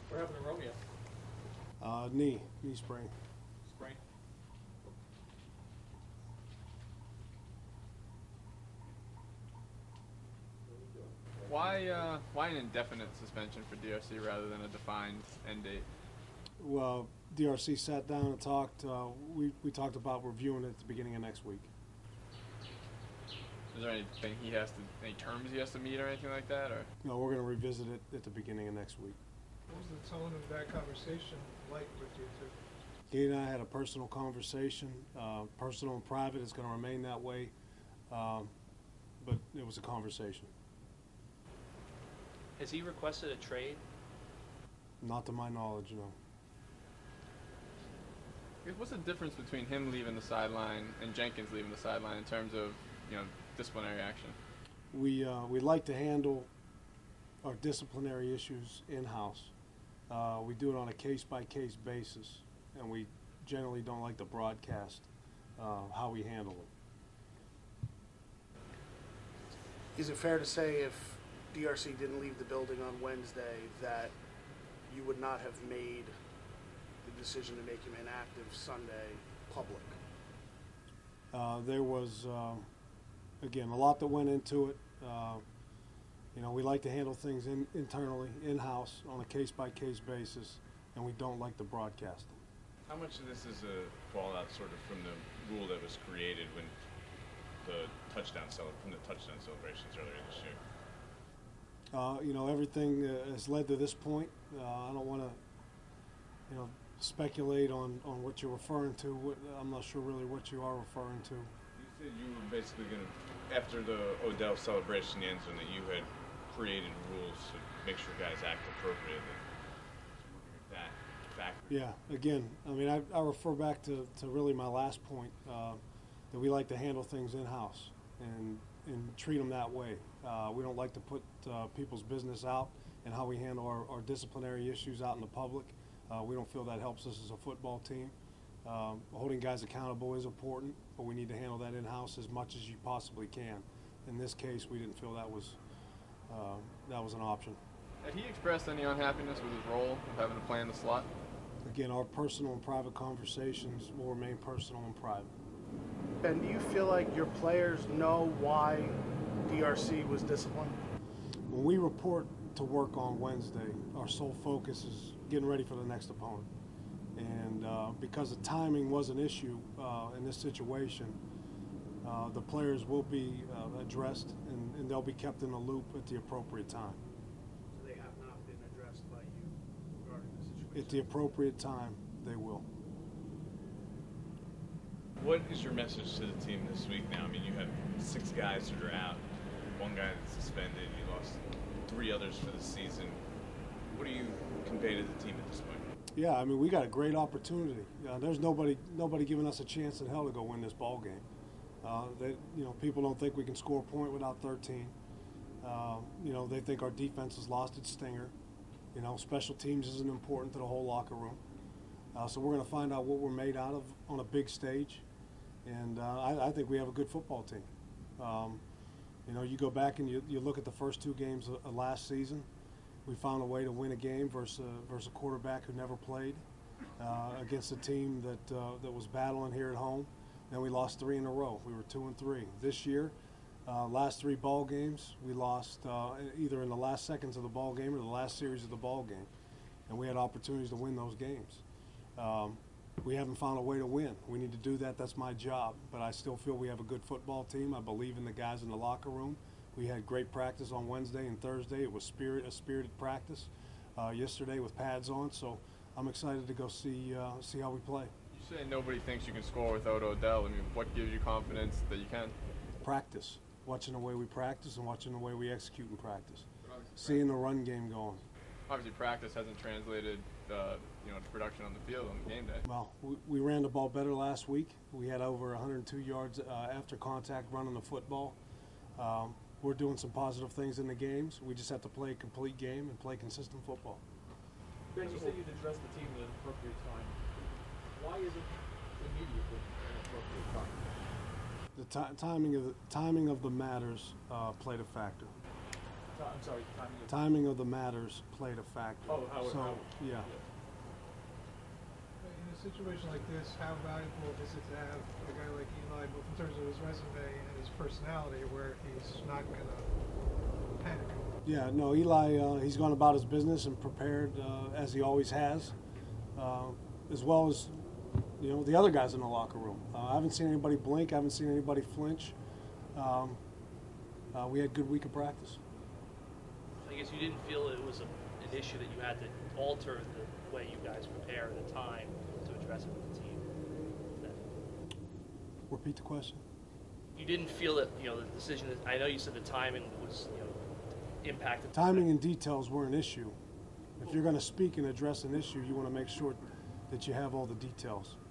What happened to Romeo? Knee sprain. Sprain? Why an indefinite suspension for DRC rather than a defined end date? Well, DRC sat down and talked. We talked about reviewing it at the beginning of next week. Is there anything any terms he has to meet or anything like that, or? No, we're going to revisit it at the beginning of next week. What was the tone of that conversation like with you two? He and I had a personal conversation, personal and private. It's going to remain that way, but it was a conversation. Has he requested a trade? Not to my knowledge, no. What's the difference between him leaving the sideline and Jenkins leaving the sideline in terms of, disciplinary action? We like to handle our disciplinary issues in-house. We do it on a case-by-case basis, and we generally don't like to broadcast how we handle it. Is it fair to say if DRC didn't leave the building on Wednesday that you would not have made the decision to make him inactive Sunday public? There was, again, a lot that went into it. We like to handle things internally, in-house, on a case-by-case basis, and we don't like to broadcast them. How much of this is a fallout sort of from the rule that was created when the touchdown celebrations earlier this year? Everything has led to this point. I don't want to, speculate on what you're referring to. I'm not sure really what you are referring to. You said you were basically going to, after the Odell celebration ends, and that you had created rules to make sure guys act appropriately. So that factor. Yeah, again, I refer back to really my last point, that we like to handle things in-house and treat them that way. We don't like to put people's business out and how we handle our disciplinary issues out in the public. We don't feel that helps us as a football team. Holding guys accountable is important, but we need to handle that in-house as much as you possibly can. In this case, we didn't feel that was an option. Had he expressed any unhappiness with his role of having to play in the slot? Again, our personal and private conversations will remain personal and private. Ben, do you feel like your players know why DRC was disciplined? When we report to work on Wednesday, our sole focus is getting ready for the next opponent. And because the timing was an issue in this situation, the players will be addressed and they'll be kept in the loop at the appropriate time. So they have not been addressed by you regarding the situation? At the appropriate time, they will. What is your message to the team this week now? You have 6 guys that are out, 1 guy that's suspended, you lost 3 others for the season. What do you convey to the team at this point? Yeah, we got a great opportunity. There's nobody giving us a chance in hell to go win this ball game. People don't think we can score a point without 13. They think our defense has lost its stinger. Special teams isn't important to the whole locker room. So we're going to find out what we're made out of on a big stage. And I think we have a good football team. You go back and you look at the first 2 games of last season. We found a way to win a game versus a quarterback who never played against a team that was battling here at home. Then we lost 3 in a row. We were 2-3. This year, last 3 ball games, we lost either in the last seconds of the ball game or the last series of the ball game, and we had opportunities to win those games. We haven't found a way to win. We need to do that. That's my job. But I still feel we have a good football team. I believe in the guys in the locker room. We had great practice on Wednesday and Thursday. It was a spirited practice yesterday with pads on. So I'm excited to go see how we play. You say nobody thinks you can score without Odell. What gives you confidence that you can? Practice. Watching the way we practice and watching the way we execute in practice. Seeing the run game going. Obviously, practice hasn't translated to production on the field on the game day. Well, we ran the ball better last week. We had over 102 yards after contact running the football. We're doing some positive things in the games. We just have to play a complete game and play consistent football. Ben, you said you'd address the team at an appropriate time. Why is it immediately an appropriate time? The timing of the matters played a factor. I'm sorry, timing of Timing of the matters played a factor. Oh, how- so, how- yeah. In a situation like this, how valuable is it to have a guy like Eli, both in terms of his resume and his personality, where he's not going to panic? Yeah, no, Eli, he's gone about his business and prepared as he always has, as well as, you know, the other guys in the locker room. I haven't seen anybody blink. I haven't seen anybody flinch. We had a good week of practice. I guess you didn't feel it was an issue that you had to alter the way you guys prepare, the time to address it with the team. Repeat the question. You didn't feel that, you know, the decision. I know you said the timing was, you know, impacted. Timing and details were an issue. If you're going to speak and address an issue, you want to make sure that you have all the details.